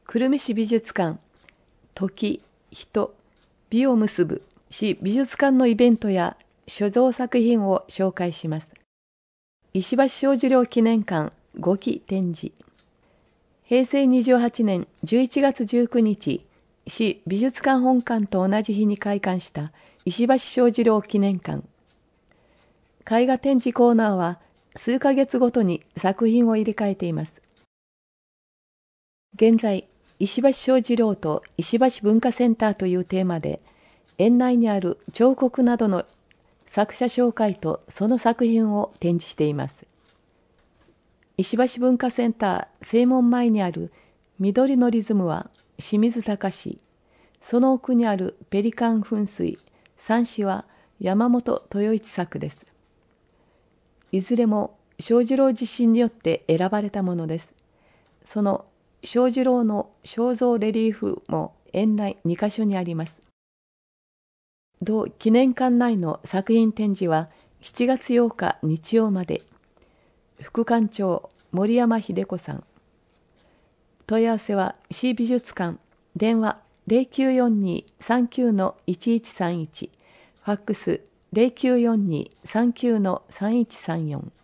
久留米市美術館時、人、美を結ぶ市美術館のイベントや所蔵作品を紹介します。石橋正二郎記念館5期展示。平成28年11月19日、市美術館本館と同じ日に開館した石橋正二郎記念館。絵画展示コーナーは数ヶ月ごとに作品を入れ替えています。現在、石橋正二郎と石橋文化センターというテーマで、園内にある彫刻などの作者紹介とその作品を展示しています。石橋文化センター正門前にある緑のリズムは清水隆、その奥にあるペリカン噴水三子は山本豊一作です。いずれも正二郎自身によって選ばれたものです。その正二郎の肖像レリーフも園内2カ所にあります。同記念館内の作品展示は7月8日日曜まで。副館長森山秀子さん。問い合わせは市美術館、電話0942-39-1131、ファックス0942-39-3134。